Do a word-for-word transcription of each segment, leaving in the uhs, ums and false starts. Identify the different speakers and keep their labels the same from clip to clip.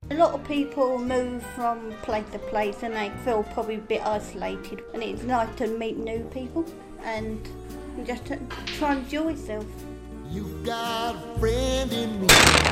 Speaker 1: A lot of people move from place to place and they feel probably a bit isolated, and it's nice to meet new people and just to try and enjoy yourself.
Speaker 2: You've got a friend in me.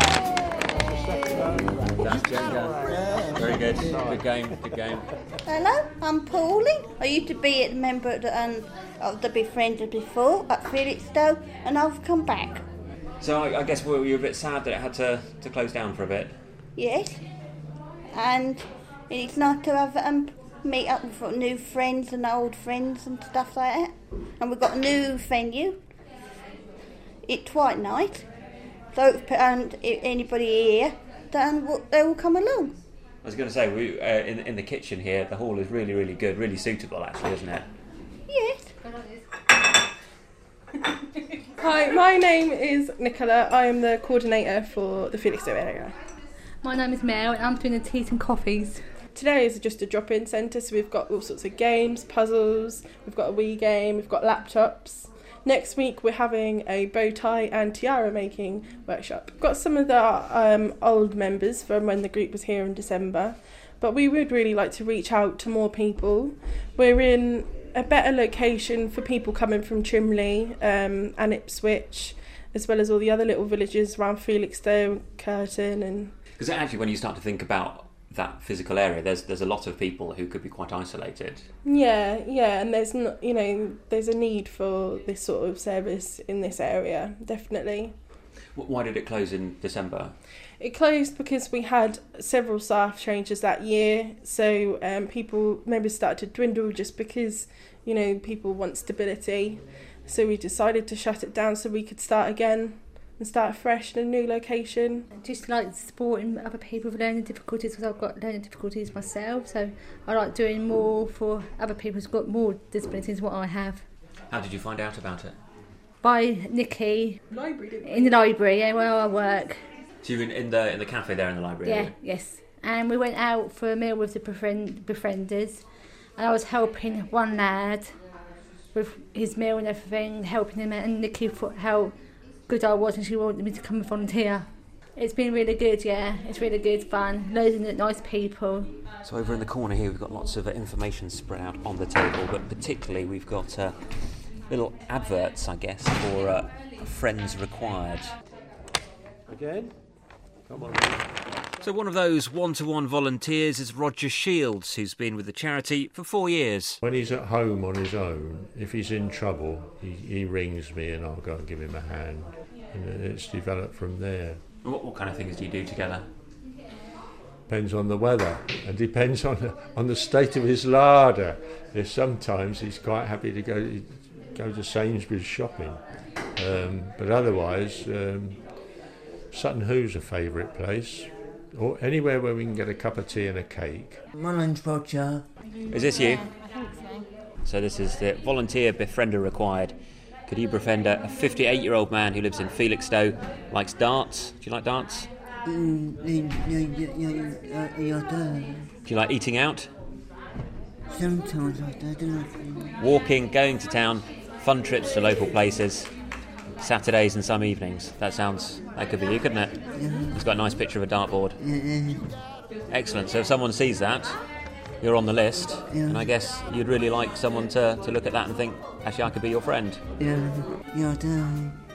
Speaker 3: That's Jenga. Very good. Good game. Good game.
Speaker 1: Hello, I'm Pauline. I used to be a member of the, um, of the Befrienders before at Felixstowe, and I've come back.
Speaker 3: So I, I guess were you a bit sad that it had to, to close down for a bit?
Speaker 1: Yes, and it's nice to have um, meet up with new friends and old friends and stuff like that. And we've got a new venue. It's quite nice. So and if anybody here, then they will come along.
Speaker 3: I was going to say, we, uh, in in the kitchen here, the hall is really, really good, really suitable, actually, isn't it?
Speaker 1: Yes.
Speaker 4: Hi, my name is Nicola. I am the coordinator for the Felixstowe area.
Speaker 5: My name is Mel and I'm doing the teas and coffees.
Speaker 4: Today is just a drop-in centre, so we've got all sorts of games, puzzles, we've got a Wii game, we've got laptops. Next week we're having a bow tie and tiara making workshop. We've got some of the um, old members from when the group was here in December, but we would really like to reach out to more people. We're in a better location for people coming from Trimley um, and Ipswich, as well as all the other little villages around Felixstowe, Curtin and...
Speaker 3: Because actually when you start to think about that physical area, there's there's a lot of people who could be quite isolated.
Speaker 4: Yeah, yeah, and there's not, you know, there's a need for this sort of service in this area, definitely.
Speaker 3: Why did it close in December?
Speaker 4: It closed because we had several staff changes that year, so um, people, members started to dwindle just because, you know, people want stability. So we decided to shut it down so we could start again and start fresh in a new location.
Speaker 5: Just like supporting other people with learning difficulties, because I've got learning difficulties myself, so I like doing more for other people who've got more disabilities than what I have.
Speaker 3: How did you find out about it?
Speaker 5: By Nikki.
Speaker 4: Library, didn't we?
Speaker 5: In the library, yeah, where I work.
Speaker 3: So you were in, in the in the cafe there in the library?
Speaker 5: Yeah, yes. And we went out for a meal with the befriend, befrienders, and I was helping one lad with his meal and everything, helping him, and Nikki thought how good I was and she wanted me to come and volunteer. It's been really good, yeah. It's really good fun. Loads of nice people.
Speaker 3: So over in the corner here we've got lots of uh, information spread out on the table, but particularly we've got uh, little adverts, I guess, for uh, Friends Required.
Speaker 6: Again? Come on.
Speaker 3: So one of those one-to-one volunteers is Roger Shields, who's been with the charity for four years.
Speaker 6: When he's at home on his own, if he's in trouble, he, he rings me and I'll go and give him a hand. And it's developed from there.
Speaker 3: What, what kind of things do you do together?
Speaker 6: Depends on the weather and depends on the, on the state of his larder. There's sometimes he's quite happy to go go to Sainsbury's shopping, um, but otherwise um, Sutton Hoo's a favourite place, or anywhere where we can get a cup of tea and a cake.
Speaker 7: My name's Roger.
Speaker 3: Is this you?
Speaker 5: Yeah, I think so.
Speaker 3: So this is the volunteer befriender required. Could you befriend a fifty-eight-year-old man who lives in Felixstowe, likes darts? Do you like darts?
Speaker 7: Mm, yeah, yeah, yeah, yeah, I do.
Speaker 3: Do you like eating out?
Speaker 7: Sometimes I do, don't I?
Speaker 3: Walking, going to town, fun trips to local places, Saturdays and some evenings. That sounds, that could be you, couldn't it?
Speaker 7: Yeah.
Speaker 3: He's got a nice picture of a dartboard.
Speaker 7: Yeah, yeah.
Speaker 3: Excellent. So if someone sees that, you're on the list,
Speaker 7: Yeah.
Speaker 3: and I guess you'd really like someone to, to look at that and think, actually, I could be your friend.
Speaker 7: Yeah, yeah, I do.